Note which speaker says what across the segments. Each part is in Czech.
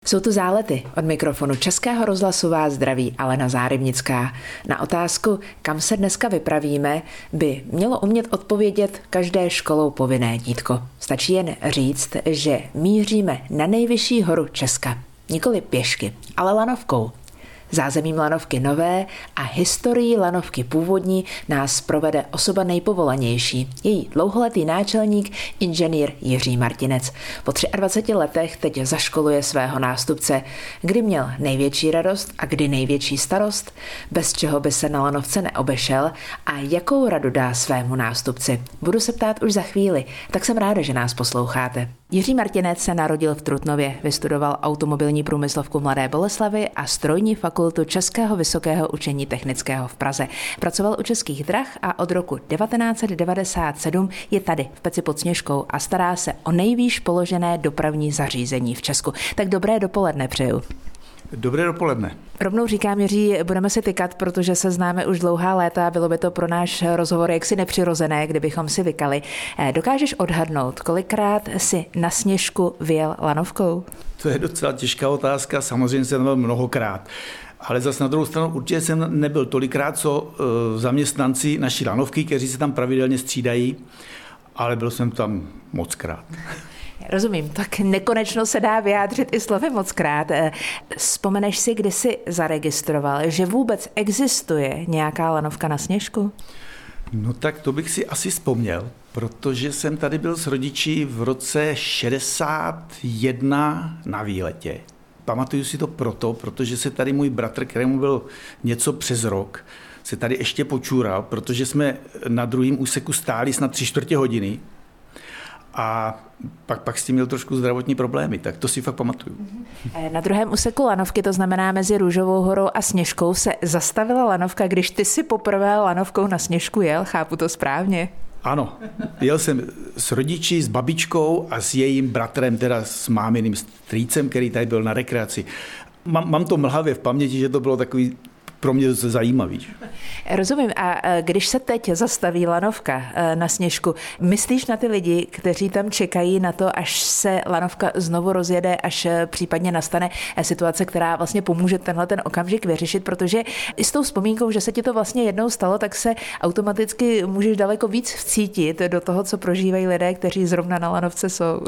Speaker 1: Jsou tu Zálety. Od mikrofonu Českého rozhlasu vás zdraví Alena Zárybnická. Na otázku, kam se dneska vypravíme, by mělo umět odpovědět každé školou povinné dítko. Stačí jen říct, že míříme na nejvyšší horu Česka. Nikoli pěšky, ale lanovkou. Zázemím lanovky nové a historií lanovky původní nás provede osoba nejpovolanější, její dlouholetý náčelník, inženýr Jiří Martinec. Po 23 letech teď zaškoluje svého nástupce. Kdy měl největší radost a kdy největší starost, bez čeho by se na lanovce neobešel a jakou radu dá svému nástupci. Budu se ptát už za chvíli, tak jsem ráda, že nás posloucháte. Jiří Martinec se narodil v Trutnově, vystudoval automobilní průmyslovku v Mladé Boleslavi a strojní fakultu Českého vysokého učení technického v Praze. Pracoval u Českých drah a od roku 1997 je tady v Peci pod Sněžkou a stará se o nejvýš položené dopravní zařízení v Česku. Tak dobré dopoledne přeju.
Speaker 2: Dobré dopoledne.
Speaker 1: Rovnou říkám, Jiří, budeme si tykat, protože se známe už dlouhá léta, bylo by to pro náš rozhovor jaksi nepřirozené, kdybychom si vykali. Dokážeš odhadnout, kolikrát si na Sněžku vyjel lanovkou?
Speaker 2: To je docela těžká otázka, samozřejmě jsem byl mnohokrát. Ale zase na druhou stranu určitě jsem nebyl tolikrát, co zaměstnanci naší lanovky, kteří se tam pravidelně střídají, ale byl jsem tam mockrát.
Speaker 1: Rozumím, tak nekonečno se dá vyjádřit i slovy mockrát. Vzpomeneš si, kdy jsi zaregistroval, že vůbec existuje nějaká lanovka na Sněžku?
Speaker 2: No tak to bych si asi vzpomněl, protože jsem tady byl s rodiči v roce 61 na výletě. Pamatuju si to protože se tady můj bratr, kterému byl něco přes rok, se tady ještě počůral, protože jsme na druhém úseku stáli snad 3/4 hodiny. A pak s tím měl trošku zdravotní problémy, tak to si fakt pamatuju.
Speaker 1: Na druhém úseku lanovky, to znamená mezi Růžovou horou a Sněžkou, se zastavila lanovka, když ty si poprvé lanovkou na Sněžku jel, chápu to správně?
Speaker 2: Ano, jel jsem s rodiči, s babičkou a s jejím bratrem, teda s máminým strýcem, který tady byl na rekreaci. Mám to mlhavě v paměti, že to bylo takový pro mě zajímavý.
Speaker 1: Rozumím. A když se teď zastaví lanovka na Sněžku, myslíš na ty lidi, kteří tam čekají na to, až se lanovka znovu rozjede, až případně nastane situace, která vlastně pomůže ten okamžik vyřešit, protože i s tou vzpomínkou, že se ti to vlastně jednou stalo, tak se automaticky můžeš daleko víc vcítit do toho, co prožívají lidé, kteří zrovna na lanovce jsou.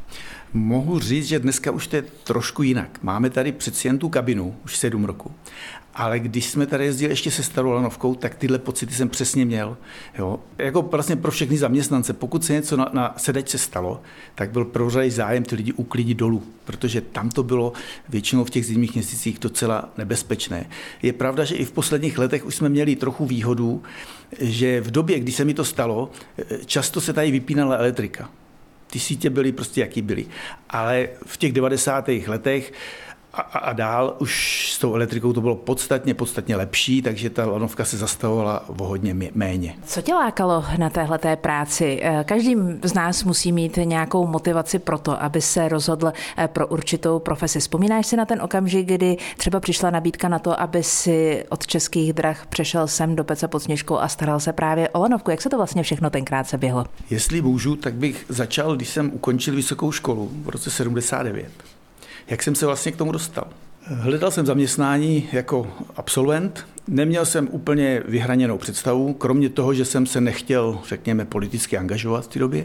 Speaker 2: Mohu říct, že dneska už to je trošku jinak. Máme tady přeci jen tu kabinu, už 7 roku. Ale když jsme tady jezdili ještě se starou lanovkou, tak tyhle pocity jsem přesně měl. Jo? Jako vlastně pro všechny zaměstnance, pokud se něco na sedačce stalo, tak byl prvořadý zájem ty lidi uklidit dolů, protože tam to bylo většinou v těch zimních měsících docela nebezpečné. Je pravda, že i v posledních letech už jsme měli trochu výhodu, že v době, kdy se mi to stalo, často se tady vypínala elektrika. Ty sítě byly prostě jaký byly. Ale v těch 90. letech a dál už s tou elektrikou to bylo podstatně lepší, takže ta lanovka se zastavovala o hodně méně.
Speaker 1: Co tě lákalo na téhleté práci? Každý z nás musí mít nějakou motivaci pro to, aby se rozhodl pro určitou profesi. Vzpomínáš si na ten okamžik, kdy třeba přišla nabídka na to, aby si od Českých drah přešel sem do Pece pod Sněžkou a staral se právě o lanovku? Jak se to vlastně všechno tenkrát se běhlo?
Speaker 2: Jestli můžu, tak bych začal, když jsem ukončil vysokou školu v roce 79. Jak jsem se vlastně k tomu dostal? Hledal jsem zaměstnání jako absolvent, neměl jsem úplně vyhraněnou představu, kromě toho, že jsem se nechtěl, řekněme, politicky angažovat v té době.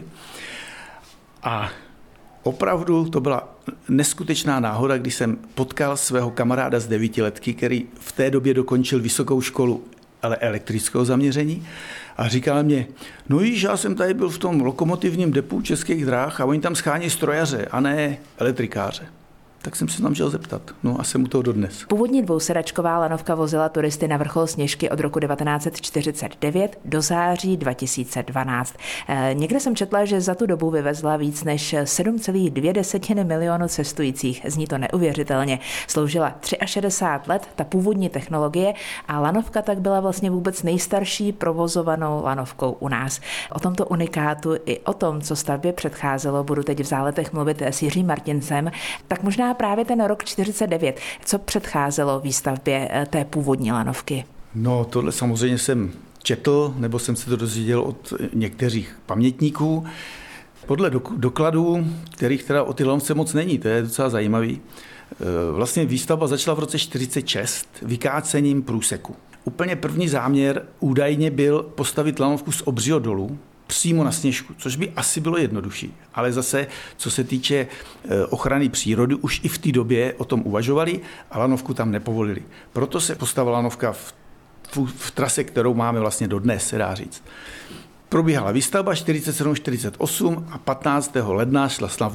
Speaker 2: A opravdu to byla neskutečná náhoda, když jsem potkal svého kamaráda z 9letky, který v té době dokončil vysokou školu elektrického zaměření a říkal mě, no víš, já jsem tady byl v tom lokomotivním depu Českých drah a oni tam schání strojaře a ne elektrikáře. Tak jsem se tam šel zeptat. No a jsem u toho dodnes.
Speaker 1: Původní dvousedačková lanovka vozila turisty na vrchol Sněžky od roku 1949 do září 2012. Někde jsem četla, že za tu dobu vyvezla víc než 7,2 milionu cestujících. Zní to neuvěřitelně. Sloužila 63 let, ta původní technologie, a lanovka tak byla vlastně vůbec nejstarší provozovanou lanovkou u nás. O tomto unikátu i o tom, co stavbě předcházelo, budu teď v Záletech mluvit s Jiřím Martincem. Tak možná právě ten rok 49. Co předcházelo výstavbě té původní lanovky?
Speaker 2: No, tohle samozřejmě jsem četl, nebo jsem se to dozvěděl od některých pamětníků. Podle dokladů, kterých teda o ty lanovce moc není, to je docela zajímavý, Vlastně výstavba začala v roce 1946 vykácením průseku. Úplně první záměr údajně byl postavit lanovku z Obřího dolu přímo na Sněžku, což by asi bylo jednodušší. Ale zase, co se týče ochrany přírody, už i v té době o tom uvažovali a lanovku tam nepovolili. Proto se postavila lanovka v trase, kterou máme vlastně dodnes, se dá říct. Probíhala výstavba 47-48 a 15. ledna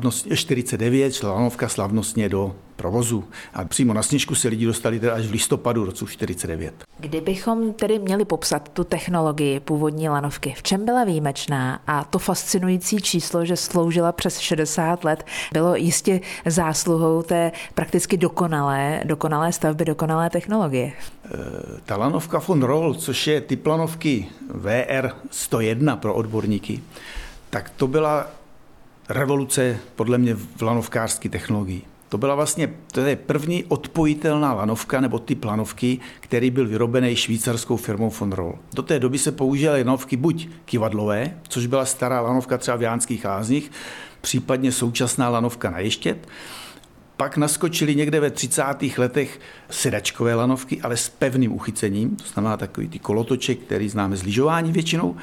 Speaker 2: 49 šla lanovka slavnostně do provozu. A přímo na Sněžku se lidi dostali teda až v listopadu roku 49.
Speaker 1: Kdybychom tedy měli popsat tu technologii původní lanovky, v čem byla výjimečná a to fascinující číslo, že sloužila přes 60 let, bylo jistě zásluhou té prakticky dokonalé stavby, dokonalé technologie.
Speaker 2: Ta lanovka von Roll, což je typ lanovky VR-101 pro odborníky, tak to byla revoluce podle mě v lanovkářské technologii. To je první odpojitelná lanovka nebo typ lanovky, který byl vyrobený švýcarskou firmou von Roll. Do té doby se používaly lanovky buď kyvadlové, což byla stará lanovka třeba v Jánských Lázních, případně současná lanovka na ještět. Pak naskočili někde ve 30. letech sedačkové lanovky, ale s pevným uchycením, to znamená takový ty kolotoček, který známe z lyžování většinou.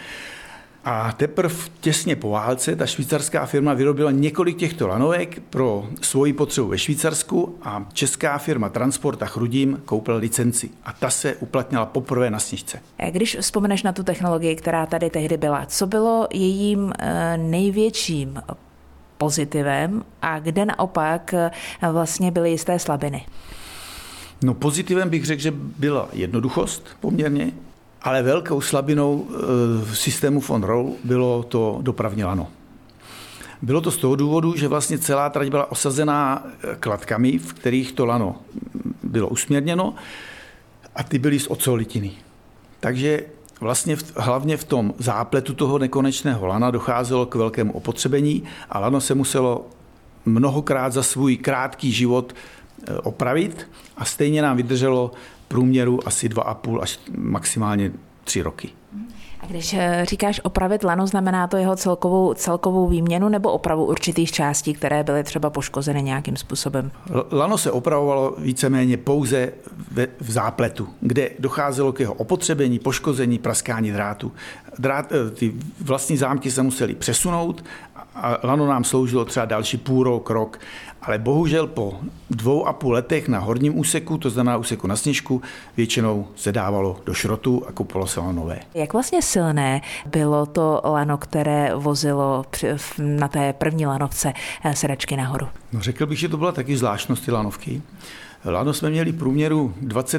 Speaker 2: A teprve těsně po válce ta švýcarská firma vyrobila několik těchto lanovek pro svoji potřebu ve Švýcarsku a česká firma Transport a Chrudím koupila licenci. A ta se uplatnila poprvé na Sněžce.
Speaker 1: Když vzpomeneš na tu technologii, která tady tehdy byla, co bylo jejím největším pozitivem a kde naopak vlastně byly jisté slabiny?
Speaker 2: No pozitivem bych řekl, že byla jednoduchost poměrně, ale velkou slabinou systému von Roll bylo to dopravní lano. Bylo to z toho důvodu, že vlastně celá trať byla osazená kladkami, v kterých to lano bylo usměrněno a ty byly z oceolitiny. Takže vlastně hlavně v tom zápletu toho nekonečného lana docházelo k velkému opotřebení a lano se muselo mnohokrát za svůj krátký život opravit a stejně nám vydrželo průměru asi 2,5 až maximálně 3 roky.
Speaker 1: A když říkáš opravit lano, znamená to jeho celkovou výměnu nebo opravu určitých částí, které byly třeba poškozeny nějakým způsobem?
Speaker 2: Lano se opravovalo víceméně pouze v zápletu, kde docházelo k jeho opotřebení, poškození, praskání drátu. Ty vlastní zámky se musely přesunout a lano nám sloužilo třeba další půl rok, ale bohužel po 2,5 letech na horním úseku, to znamená úseku na Sněžku, většinou se dávalo do šrotu a kupovalo se lano nové. Jak
Speaker 1: vlastně silné bylo to lano, které vozilo na té první lanovce sedačky nahoru?
Speaker 2: No, řekl bych, že to byla taky zvláštnost ty lanovky. Lano jsme měli průměru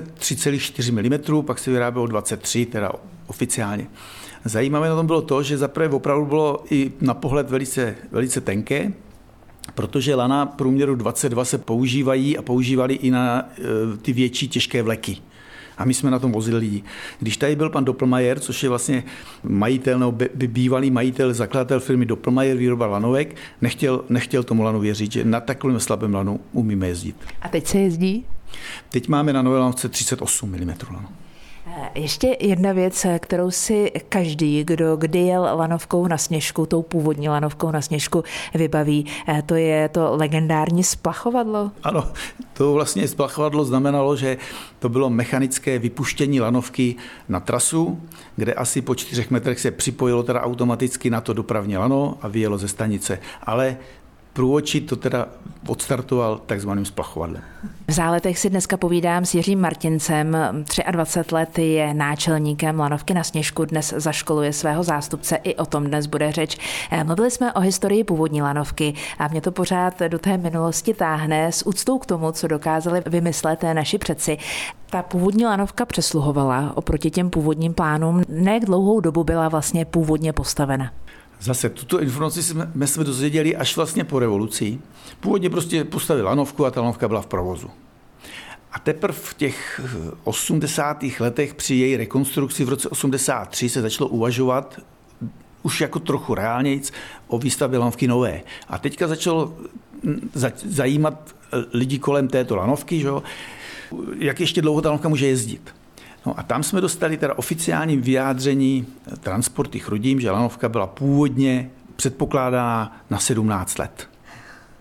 Speaker 2: 23,4 mm, pak se vyrábělo 23, teda oficiálně. Zajímavé na tom bylo to, že zaprvé opravdu bylo i na pohled velice tenké, protože lana průměru 22 se používali i na ty větší těžké vleky. A my jsme na tom vozili lidi. Když tady byl pan Doppelmayr, což je vlastně majitel, nebo bývalý majitel, zakladatel firmy Doppelmayr, výroba lanovek, nechtěl tomu lanu věřit, že na takovém slabém lanu umíme jezdit.
Speaker 1: A teď se jezdí?
Speaker 2: Teď máme na nové lanovce 38 mm lanu.
Speaker 1: Ještě jedna věc, kterou si každý, kdo kdy jel lanovkou na Sněžku, tou původní lanovkou na Sněžku vybaví, to je to legendární splachovadlo.
Speaker 2: Ano, to vlastně splachovadlo znamenalo, že to bylo mechanické vypuštění lanovky na trasu, kde asi po 4 metrech se připojilo teda automaticky na to dopravní lano a vyjelo ze stanice. Ale průvodčí to teda odstartoval takzvaným splachovadlem.
Speaker 1: V Záletech si dneska povídám s Jiřím Martincem. 23 let je náčelníkem lanovky na Sněžku, dnes zaškoluje svého zástupce, i o tom dnes bude řeč. Mluvili jsme o historii původní lanovky a mě to pořád do té minulosti táhne s úctou k tomu, co dokázali vymyslet naši předci. Ta původní lanovka přesluhovala oproti těm původním plánům. Na jak dlouhou dobu byla vlastně původně postavena?
Speaker 2: Zase tuto informaci jsme se dozvěděli až vlastně po revoluci. Původně prostě postavili lanovku a ta lanovka byla v provozu. A teprve v těch 80. letech při její rekonstrukci v roce 83 se začalo uvažovat už jako trochu reálnějc o výstavbě lanovky nové. A teďka začalo zajímat lidi kolem této lanovky, že? Jak ještě dlouho ta lanovka může jezdit. No a tam jsme dostali teda oficiální vyjádření Transporty Chrudím, že lanovka byla původně předpokládaná na 17 let.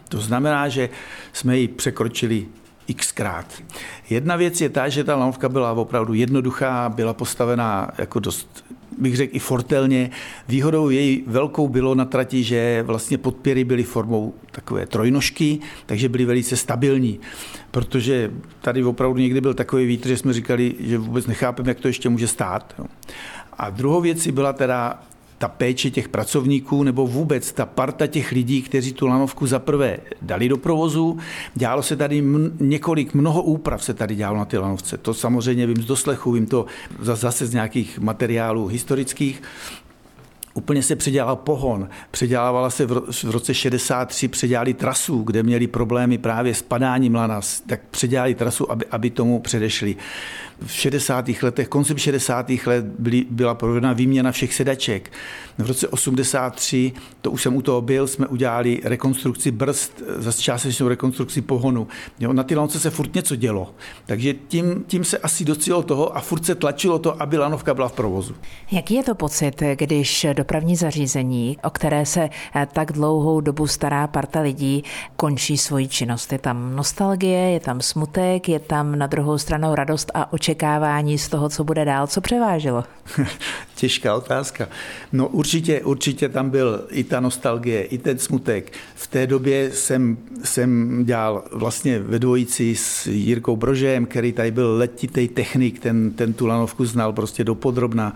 Speaker 2: To znamená, že jsme ji překročili xkrát. Jedna věc je ta, že ta lanovka byla opravdu jednoduchá, byla postavená jako dost, bych řekl, i fortelně. Výhodou její velkou bylo na trati, že vlastně podpěry byly formou takové trojnožky, takže byly velice stabilní. Protože tady opravdu někdy byl takový vítr, že jsme říkali, že vůbec nechápeme, jak to ještě může stát. A druhou věcí byla teda ta péče těch pracovníků nebo vůbec ta parta těch lidí, kteří tu lanovku zaprvé dali do provozu. Dělalo se tady mnoho úprav se tady dělalo na ty lanovce. To samozřejmě vím z doslechu, vím to zase z nějakých materiálů historických. Úplně se předělal pohon, předělávala se v roce 63, předělali trasu, kde měli problémy právě s padáním lana, tak předělali trasu, aby tomu předešli. V 60. letech, koncem 60. let byla provedena výměna všech sedaček. V roce 83, to už jsem u toho byl, jsme udělali rekonstrukci brzd, zase částečnou rekonstrukci pohonu. Jo, na ty lanovce se furt něco dělo, takže tím se asi docílilo toho a furt se tlačilo to, aby lanovka byla v provozu.
Speaker 1: Jaký je to pocit, když dopravní zařízení, o které se tak dlouhou dobu stará parta lidí, končí svoji činnost? Je tam nostalgie, je tam smutek, je tam na druhou stranu radost a očekávání z toho, co bude dál, co převážilo?
Speaker 2: Těžká otázka. No určitě tam byl i ta nostalgie, i ten smutek. V té době jsem dělal vlastně ve dvojici s Jirkou Brožem, který tady byl letitý technik, ten tu lanovku znal prostě dopodrobna.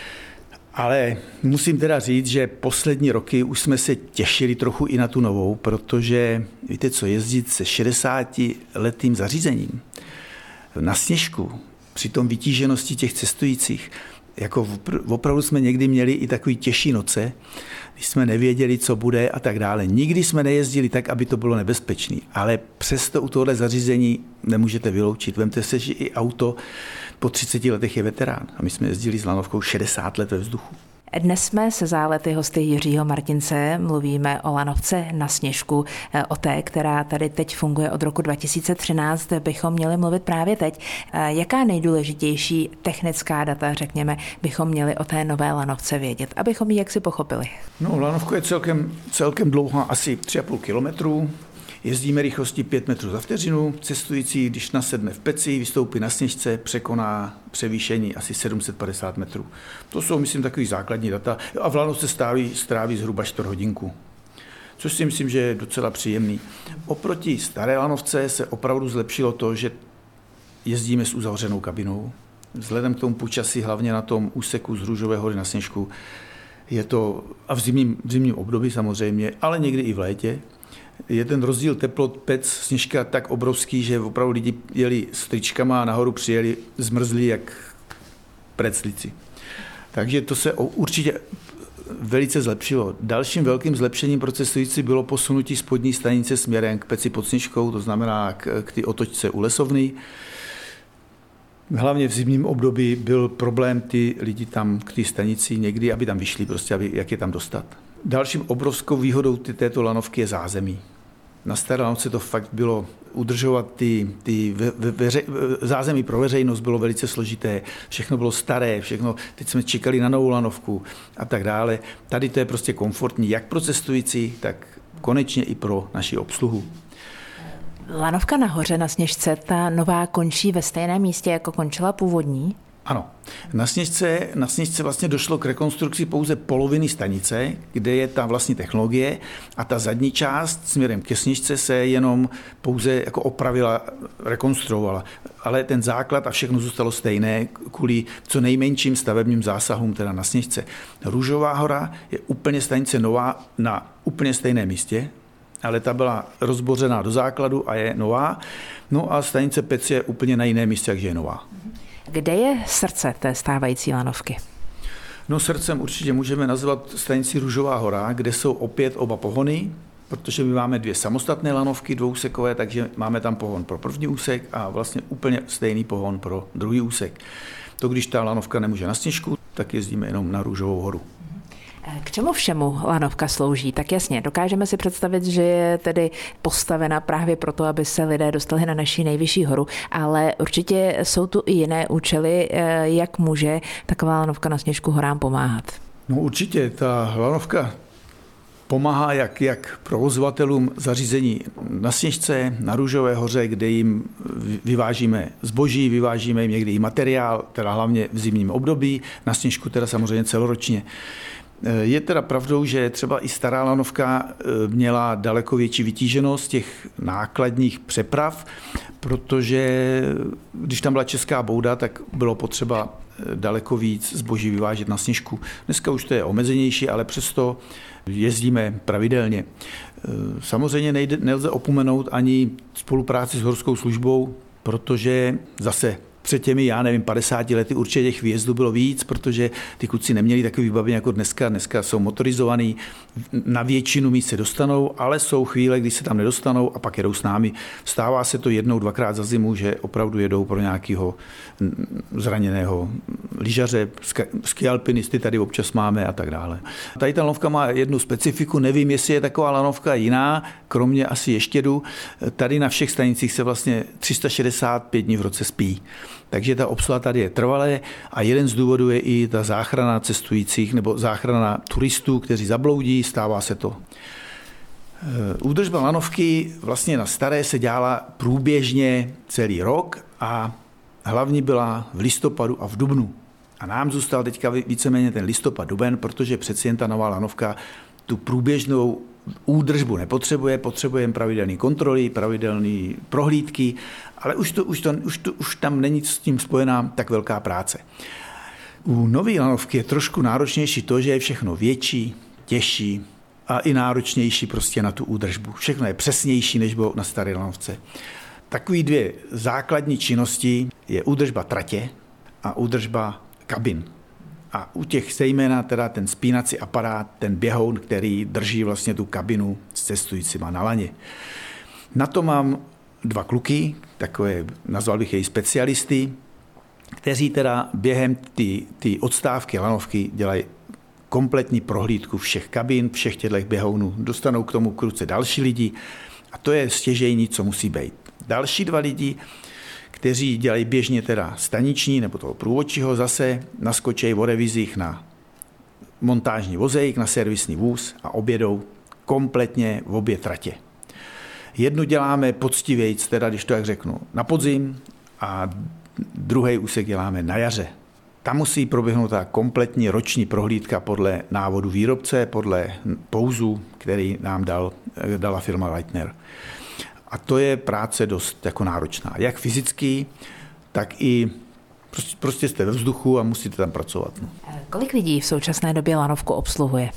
Speaker 2: Ale musím teda říct, že poslední roky už jsme se těšili trochu i na tu novou, protože víte co, jezdit se 60letým zařízením na sněžku, při tom vytíženosti těch cestujících, jako opravdu jsme někdy měli i takový těžší noce, když jsme nevěděli, co bude a tak dále. Nikdy jsme nejezdili tak, aby to bylo nebezpečné, ale přesto u tohohle zařízení nemůžete vyloučit. Vemte se, že i auto po 30 letech je veterán a my jsme jezdili s lanovkou 60 let ve vzduchu.
Speaker 1: Dnes jsme se zálety hosty Jiřího Martince, mluvíme o lanovce na sněžku, o té, která tady teď funguje od roku 2013, bychom měli mluvit právě teď. Jaká nejdůležitější technická data, řekněme, bychom měli o té nové lanovce vědět, abychom ji jaksi pochopili?
Speaker 2: No, lanovka je celkem dlouhá, asi 3,5 kilometru. Jezdíme rychlostí 5 metrů za vteřinu. Cestující, když nasedne v peci, vystoupí na sněžce, překoná převýšení asi 750 metrů. To jsou, myslím, takový základní data. A v lanovce stráví zhruba 4 hodinku, což si myslím, že je docela příjemný. Oproti staré lanovce se opravdu zlepšilo to, že jezdíme s uzavřenou kabinou. Vzhledem k tomu počasí, hlavně na tom úseku z Růžové hory na Sněžku, je to, a v zimním období samozřejmě, ale někdy i v létě, je ten rozdíl teplot pec sněžka tak obrovský, že opravdu lidi jeli s tričkama a nahoru přijeli zmrzlí jak preclici. Takže to se určitě velice zlepšilo. Dalším velkým zlepšením pro cestující bylo posunutí spodní stanice směrem k peci pod Sněžkou, to znamená k ty otočce u lesovny. Hlavně v zimním období byl problém ty lidi tam k té stanici někdy, aby tam vyšli, prostě, jak je tam dostat. Dalším obrovskou výhodou této lanovky je zázemí. Na staré lanovce to fakt bylo udržovat zázemí pro veřejnost bylo velice složité, všechno bylo staré, teď jsme čekali na novou lanovku a tak dále. Tady to je prostě komfortní, jak pro cestující, tak konečně i pro naši obsluhu.
Speaker 1: Lanovka nahoře na Sněžce, ta nová končí ve stejném místě, jako končila původní?
Speaker 2: Ano. Na Sněžce vlastně došlo k rekonstrukci pouze poloviny stanice, kde je ta vlastní technologie a ta zadní část směrem ke Sněžce se jenom pouze jako opravila, rekonstruovala. Ale ten základ a všechno zůstalo stejné kvůli co nejmenším stavebním zásahům teda na Sněžce. Růžová hora je úplně stanice nová na úplně stejném místě, ale ta byla rozbořená do základu a je nová. No a stanice Pec je úplně na jiném místě, takže je nová.
Speaker 1: Kde je srdce té stávající lanovky?
Speaker 2: No srdcem určitě můžeme nazvat stanici Růžová hora, kde jsou opět oba pohony, protože my máme 2 samostatné lanovky dvousekové, takže máme tam pohon pro první úsek a vlastně úplně stejný pohon pro druhý úsek. To když ta lanovka nemůže na Sněžku, tak jezdíme jenom na Růžovou horu.
Speaker 1: K čemu všemu lanovka slouží? Tak jasně, dokážeme si představit, že je tedy postavena právě proto, aby se lidé dostali na naši nejvyšší horu, ale určitě jsou tu i jiné účely, jak může taková lanovka na Sněžku horám pomáhat.
Speaker 2: No určitě, ta lanovka Pomáhá jak provozovatelům zařízení na Sněžce, na Růžové hoře, kde jim vyvážíme zboží, vyvážíme jim někdy i materiál, teda hlavně v zimním období, na Sněžku teda samozřejmě celoročně. Je teda pravdou, že třeba i stará lanovka měla daleko větší vytíženost těch nákladních přeprav, protože když tam byla česká bouda, tak bylo potřeba daleko víc zboží vyvážet na Sněžku. Dneska už to je omezenější, ale přesto jezdíme pravidelně. Samozřejmě nelze opomenout ani spolupráci s horskou službou, protože zase před těmi, 50 lety určitě těch výjezdů bylo víc, protože ty kluci neměli takový vybavení jako dneska. Dneska jsou motorizovaný, na většinu míst se dostanou, ale jsou chvíle, kdy se tam nedostanou a pak jedou s námi. Stává se to 1-2krát za zimu, že opravdu jedou pro nějakého zraněného lyžaře, skialpinisty tady občas máme a tak dále. Tady ta lanovka má jednu specifiku, nevím, jestli je taková lanovka jiná, kromě asi Ještědu. Tady na všech stanicích se vlastně 365 dní v roce spí. Takže ta obsluha tady je trvalé a jeden z důvodů je i ta záchrana cestujících nebo záchrana turistů, kteří zabloudí, stává se to. Údržba lanovky vlastně na staré se dělala průběžně celý rok a hlavní byla v listopadu a v dubnu. A nám zůstal teďka víceméně ten listopad, duben, protože přeci jen ta nová lanovka tu průběžnou údržbu nepotřebuje, potřebujeme pravidelné kontroly, pravidelné prohlídky, ale už tam není s tím spojená tak velká práce. U nové lanovky je trošku náročnější to, že je všechno větší, těžší a i náročnější prostě na tu údržbu. Všechno je přesnější, než bylo na staré lanovce. Takový dvě základní činnosti je údržba tratě a údržba kabin. A u těch zejména teda ten spínací aparát, ten běhoun, který drží vlastně tu kabinu s cestujícíma na laně. Na to mám 2 kluky, takové, nazval bych jej specialisty, kteří teda během ty odstávky lanovky dělají kompletní prohlídku všech kabin, všech těchto běhounů. Dostanou k tomu k ruce další lidi a to je stěžejní, co musí být. Další 2 lidi, kteří dělají běžně teda staniční nebo toho průvodčího, zase naskočí o revizích na montážní vozejk, na servisní vůz a objedou kompletně v obě tratě. Jednu děláme poctivějc, teda když to jak řeknu, na podzim a druhý úsek děláme na jaře. Tam musí proběhnout ta kompletní roční prohlídka podle návodu výrobce, podle pouzu, který nám dala firma Leitner. A to je práce dost jako náročná. Jak fyzicky, tak i prostě jste ve vzduchu a musíte tam pracovat. No.
Speaker 1: Kolik lidí v současné době lanovku obsluhuje?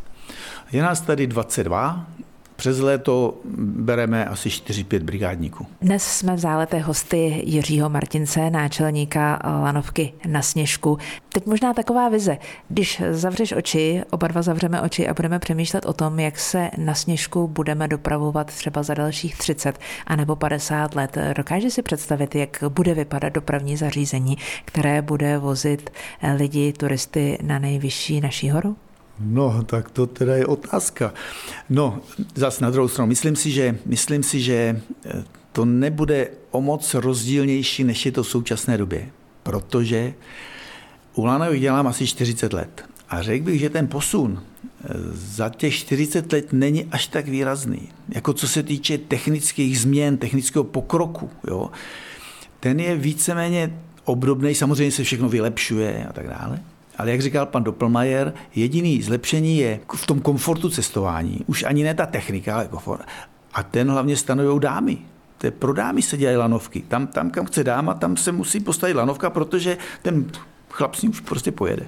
Speaker 2: Je nás tady 22. Přes léto bereme asi 4-5 brigádníků.
Speaker 1: Dnes jsme v záleté hosty Jiřího Martince, náčelníka lanovky na Sněžku. Teď možná taková vize. Když zavřeš oči, oba dva zavřeme oči a budeme přemýšlet o tom, jak se na Sněžku budeme dopravovat třeba za dalších 30 anebo 50 let. Dokáže si představit, jak bude vypadat dopravní zařízení, které bude vozit lidi, turisty na nejvyšší naší horu?
Speaker 2: No, tak to teda je otázka. No, zas na druhou stranu, myslím si, že to nebude o moc rozdílnější, než je to v současné době, protože u lanovek dělám asi 40 let a řekl bych, že ten posun za těch 40 let není až tak výrazný, jako co se týče technických změn, technického pokroku. Jo. Ten je víceméně obdobný, samozřejmě se všechno vylepšuje a tak dále. Ale jak říkal pan Doppelmayr, jediný zlepšení je v tom komfortu cestování. Už ani ne ta technika, ale komfort. A ten hlavně stanovují dámy. To je pro dámy se dělají lanovky. Tam, kam chce dáma, tam se musí postavit lanovka, protože ten chlap s ním už prostě pojede.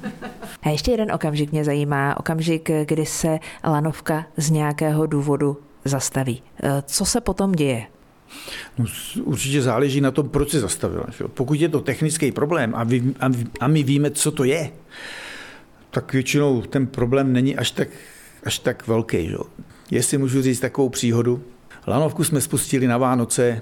Speaker 1: A ještě jeden okamžik mě zajímá. Okamžik, kdy se lanovka z nějakého důvodu zastaví. Co se potom děje?
Speaker 2: No, určitě záleží na tom, proč se zastavila. Pokud je to technický problém a my víme, co to je, tak většinou ten problém není až tak velký. Že? Jestli můžu říct takovou příhodu, lanovku jsme spustili na Vánoce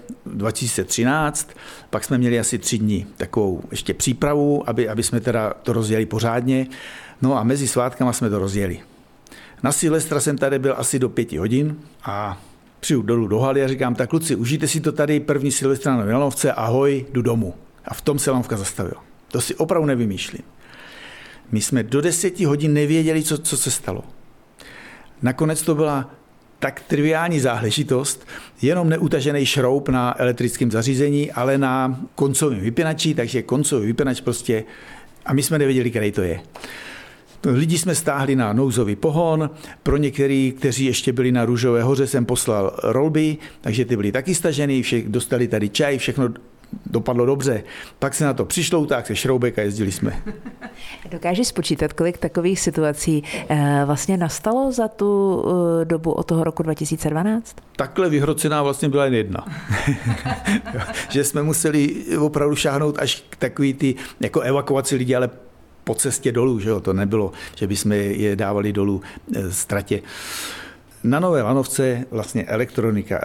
Speaker 2: 2013, pak jsme měli asi 3 dny takovou ještě přípravu, aby jsme teda to rozjeli pořádně. No a mezi svátkama jsme to rozjeli. Na Silvestra jsem tady byl asi do 5 hodin a přijdu dolů do haly a říkám, tak kluci, užijte si to tady první Silvestra na lanovce, ahoj, jdu domů. A v tom se lanovka zastavila. To si opravdu nevymýšlím. My jsme do 10 hodin nevěděli, co se stalo. Nakonec to byla tak triviální záležitost, jenom neutažený šroub na elektrickém zařízení, ale na koncovém vypínači, takže koncový vypínač prostě, a my jsme nevěděli, který to je. Lidi jsme stáhli na nouzový pohon, pro některý, kteří ještě byli na Růžové hoře, jsem poslal rolby, takže ty byly taky stažený, dostali tady čaj, všechno dopadlo dobře. Pak se na to přišlo, tak se šroubek a jezdili jsme.
Speaker 1: Dokážeš spočítat, kolik takových situací vlastně nastalo za tu dobu od toho roku 2012?
Speaker 2: Takhle vyhrocená vlastně byla jen jedna. Že jsme museli opravdu šáhnout až k takový ty jako evakuaci lidí, ale po cestě dolů, že jo? To nebylo, že bychom je dávali dolů z tratě. Na Nové Lanovce vlastně elektronika.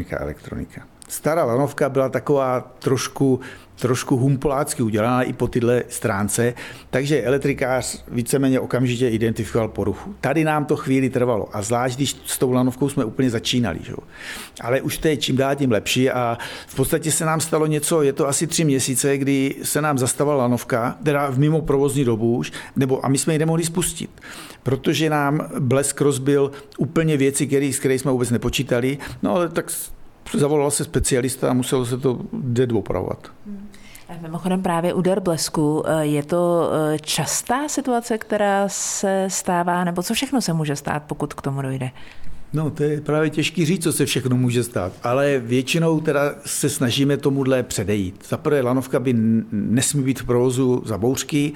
Speaker 2: Stará lanovka byla taková trošku humpolácky udělaná i po tyhle stránce, takže elektrikář víceméně okamžitě identifikoval poruchu. Tady nám to chvíli trvalo a zvlášť, když s tou lanovkou jsme úplně začínali. Že? Ale už to je čím dál tím lepší a v podstatě se nám stalo něco, je to asi 3 měsíce, kdy se nám zastavila lanovka, teda v mimo provozní dobu už, a my jsme ji nemohli spustit, protože nám blesk rozbil úplně věci, s které jsme vůbec nepočítali, no ale tak zavolal se specialista a muselo se to opravovat.
Speaker 1: Mimochodem právě úder blesku, je to častá situace, která se stává, nebo co všechno se může stát, pokud k tomu dojde?
Speaker 2: No, to je právě těžký říct, co se všechno může stát, ale většinou teda se snažíme tomuhle předejít. Za prvé, lanovka by nesmí být v provozu za bouřky.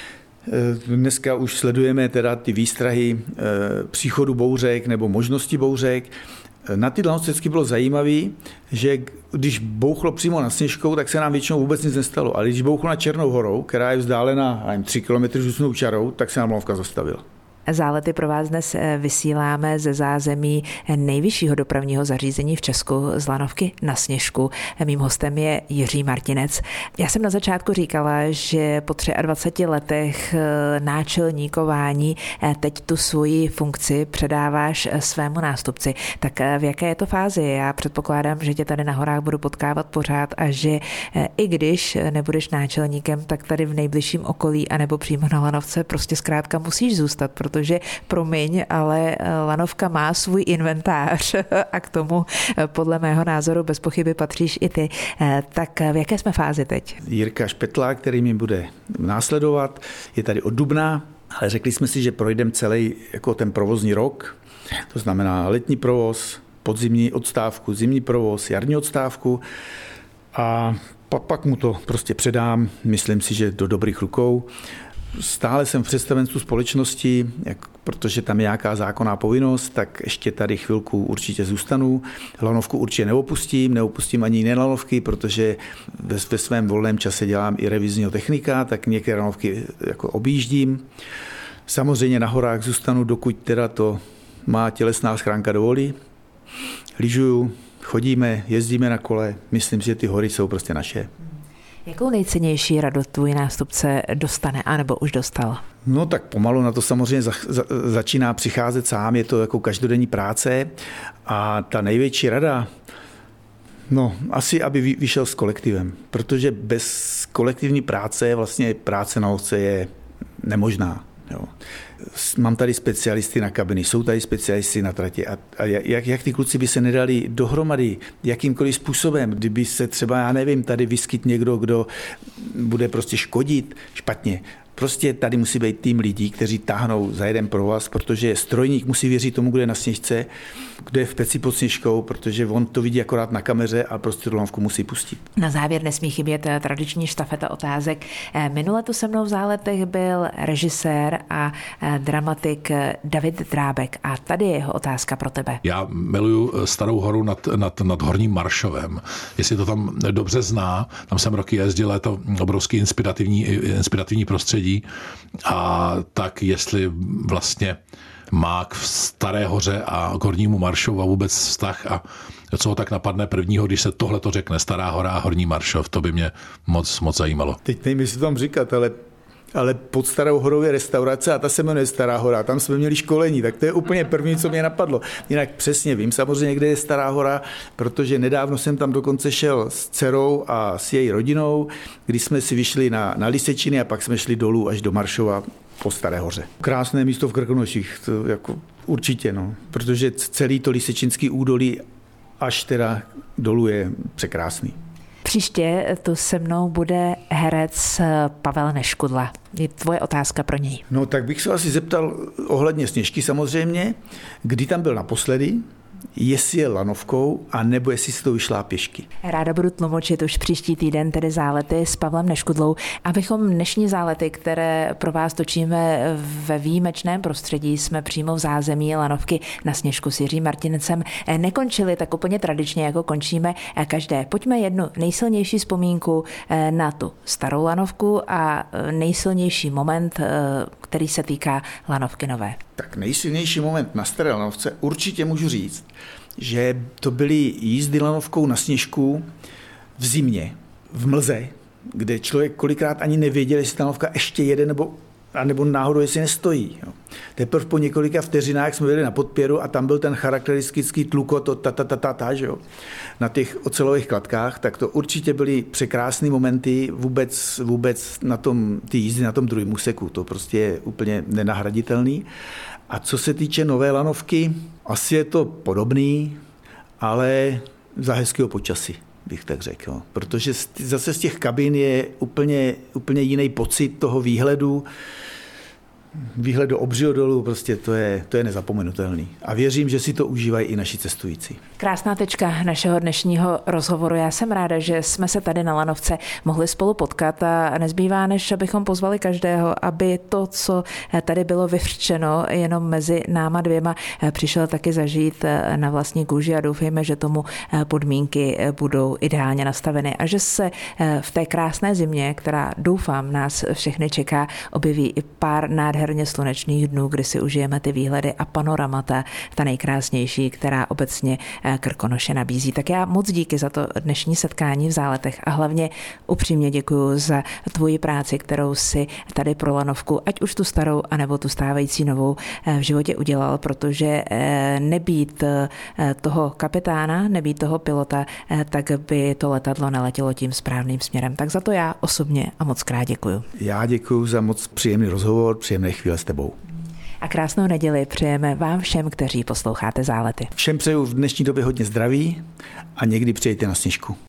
Speaker 2: Dneska už sledujeme teda ty výstrahy příchodu bouřek nebo možnosti bouřek. Na ty lanovce vždycky bylo zajímavé, že když bouchlo přímo nad Sněžkou, tak se nám většinou vůbec nic nestalo. Ale když bouchlo nad Černou horou, která je vzdálená 3 kilometry žucnou čarou, tak se nám lanovka zastavila.
Speaker 1: Zálety pro vás dnes vysíláme ze zázemí nejvyššího dopravního zařízení v Česku z lanovky na Sněžku. Mým hostem je Jiří Martinec. Já jsem na začátku říkala, že po 23 letech náčelníkování teď tu svoji funkci předáváš svému nástupci. Tak v jaké je to fázi? Já předpokládám, že tě tady na horách budu potkávat pořád a že i když nebudeš náčelníkem, tak tady v nejbližším okolí anebo přímo na lanovce prostě zkrátka musíš zůstat, protože promiň, ale lanovka má svůj inventář a k tomu podle mého názoru bez pochyby patříš i ty. Tak v jaké jsme fázi teď?
Speaker 2: Jirka Špetla, který mi bude následovat, je tady od dubna, ale řekli jsme si, že projdeme celý jako ten provozní rok, to znamená letní provoz, podzimní odstávku, zimní provoz, jarní odstávku a pak mu to prostě předám, myslím si, že do dobrých rukou. Stále jsem v představenstvu společnosti, protože tam je nějaká zákonná povinnost, tak ještě tady chvilku určitě zůstanu. Lanovku určitě neopustím ani jiné lanovky, protože ve svém volném čase dělám i revizního technika, tak některé lanovky jako objíždím. Samozřejmě na horách zůstanu, dokud teda to má tělesná schránka dovolí. Lyžuju, chodíme, jezdíme na kole, myslím, že ty hory jsou prostě naše.
Speaker 1: Jakou nejcennější radu tvůj nástupce dostane, anebo už dostal?
Speaker 2: No tak pomalu na to samozřejmě začíná přicházet sám, je to jako každodenní práce a ta největší rada, no asi, aby vyšel s kolektivem, protože bez kolektivní práce vlastně práce na ovce je nemožná. Jo. Mám tady specialisty na kabiny, jsou tady specialisty na tratě a jak ty kluci by se nedali dohromady jakýmkoliv způsobem, kdyby se třeba, já nevím, tady vyskyt někdo, kdo bude prostě škodit špatně. Prostě tady musí být tým lidí, kteří táhnou za jeden provaz, protože strojník musí věřit tomu, kdo je na Sněžce, kdo je v peci pod Sněžkou, protože on to vidí akorát na kameře a prostě tu lanovku musí pustit.
Speaker 1: Na závěr nesmí chybět tradiční štafeta otázek. Minule tu se mnou v Záletech byl režisér a dramatik David Drábek a tady je jeho otázka pro tebe.
Speaker 3: Já miluju Starou horu nad Horním Maršovem. Jestli to tam dobře zná, tam jsem roky jezdil, je to obrovský inspirativní prostředí a tak jestli vlastně má k Staré hoře a k Hornímu Maršovu a vůbec vztah a co ho tak napadne prvního, když se tohle to řekne, Stará hora a Horní Maršov, to by mě moc zajímalo.
Speaker 2: Teď nevím, jestli to tam říkat, ale ale pod Starou horou je restaurace a ta se jmenuje Stará hora. Tam jsme měli školení, tak to je úplně první, co mě napadlo. Jinak přesně vím samozřejmě, kde je Stará hora, protože nedávno jsem tam dokonce šel s dcerou a s její rodinou, kdy jsme si vyšli na Lisečiny a pak jsme šli dolů až do Maršova po Staré hoře. Krásné místo v Krkonoších, to jako určitě, no, protože celý to Lisečinský údolí až teda dolů je překrásný.
Speaker 1: Příště tu se mnou bude herec Pavel Neškudla. Je tvoje otázka pro něj.
Speaker 2: No tak bych se asi zeptal ohledně Sněžky samozřejmě, kdy tam byl naposledy, jestli je lanovkou, a nebo jestli si to vyšla pěšky.
Speaker 1: Ráda budu tlumočit už příští týden tedy zálety s Pavlem Neškudlou, abychom dnešní zálety, které pro vás točíme ve výjimečném prostředí, jsme přímo v zázemí lanovky na Sněžku s Jiřím Martinecem, nekončili tak úplně tradičně, jako končíme každé. Pojďme jednu nejsilnější vzpomínku na tu starou lanovku a nejsilnější moment, který se týká lanovky nové.
Speaker 2: Tak nejsilnější moment na staré lanovce určitě můžu říct, že to byly jízdy lanovkou na Sněžku v zimě, v mlze, kde člověk kolikrát ani nevěděl, jestli ta lanovka ještě jede nebo náhodou, jestli nestojí. Jo. Teprve po několika vteřinách jsme byli na podpěru a tam byl ten charakteristický tlukot že jo, na těch ocelových kladkách, tak to určitě byly překrásné momenty vůbec na tom, ty jízdy na tom druhém úseku. To prostě je úplně nenahraditelný. A co se týče nové lanovky, asi je to podobný, ale za hezkého počasí, bych tak řekl. Protože zase z těch kabin je úplně jiný pocit toho výhledu do Obřího dolu, prostě to je nezapomenutelný. A věřím, že si to užívají i naši cestující.
Speaker 1: Krásná tečka našeho dnešního rozhovoru. Já jsem ráda, že jsme se tady na lanovce mohli spolu potkat a nezbývá, než abychom pozvali každého, aby to, co tady bylo vyvřčeno jenom mezi náma dvěma, přišel taky zažít na vlastní kůži a doufejme, že tomu podmínky budou ideálně nastaveny a že se v té krásné zimě, která doufám nás všechny čeká, objeví i pár nádherně slunečných dnů, kdy si užijeme ty výhledy a panoramata, ta nejkrásnější, která obecně Krkonoše nabízí. Tak já moc díky za to dnešní setkání v Záletech a hlavně upřímně děkuju za tvoji práci, kterou si tady pro lanovku, ať už tu starou, anebo tu stávající novou v životě udělal, protože nebýt toho kapitána, nebýt toho pilota, tak by to letadlo neletělo tím správným směrem. Tak za to já osobně a moc krát děkuju.
Speaker 2: Já děkuju za moc příjemný rozhovor, příjemné chvíle s tebou.
Speaker 1: A krásnou neděli přejeme vám všem, kteří posloucháte Zálety.
Speaker 2: Všem přeju v dnešní době hodně zdraví a někdy přijďte na Sněžku.